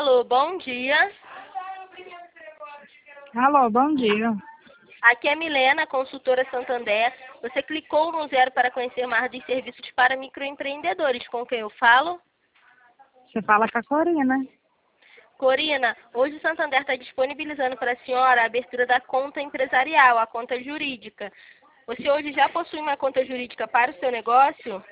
Alô, bom dia. Alô, bom dia. Aqui é Milena, consultora Santander. Você clicou no 0 para conhecer mais dos serviços para microempreendedores. Com quem eu falo? Você fala com a Corina. Corina, hoje o Santander está disponibilizando para a senhora a abertura da conta empresarial, a conta jurídica. Você hoje já possui uma conta jurídica para o seu negócio?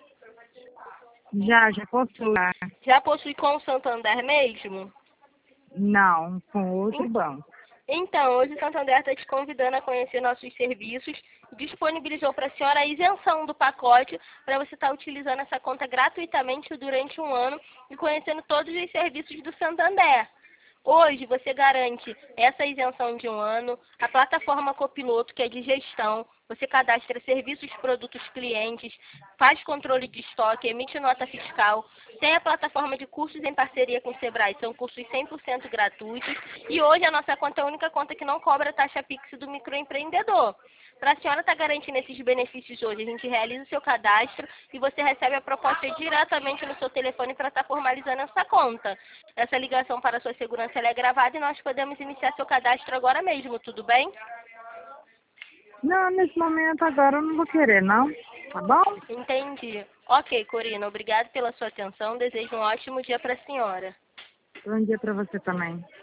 Já possui. Já possui com o Santander mesmo? Não, com outro banco. Então, hoje o Santander está te convidando a conhecer nossos serviços. Disponibilizou para a senhora a isenção do pacote para você estar utilizando essa conta gratuitamente durante um ano e conhecendo todos os serviços do Santander. Hoje você garante essa isenção de um ano, a plataforma Copiloto, que é de gestão, você cadastra serviços, produtos, clientes, faz controle de estoque, emite nota fiscal, tem a plataforma de cursos em parceria com o Sebrae, são cursos 100% gratuitos, e hoje a nossa conta é a única conta que não cobra taxa Pix do microempreendedor. Para a senhora estar garantindo esses benefícios hoje, a gente realiza o seu cadastro e você recebe a proposta diretamente no seu telefone para estar formalizando essa conta. Essa ligação para a sua segurança ela é gravada e nós podemos iniciar seu cadastro agora mesmo, tudo bem? Não, nesse momento agora eu não vou querer, não. Tá bom? Entendi. Ok, Corina, obrigado pela sua atenção. Desejo um ótimo dia para a senhora. Bom dia pra você também.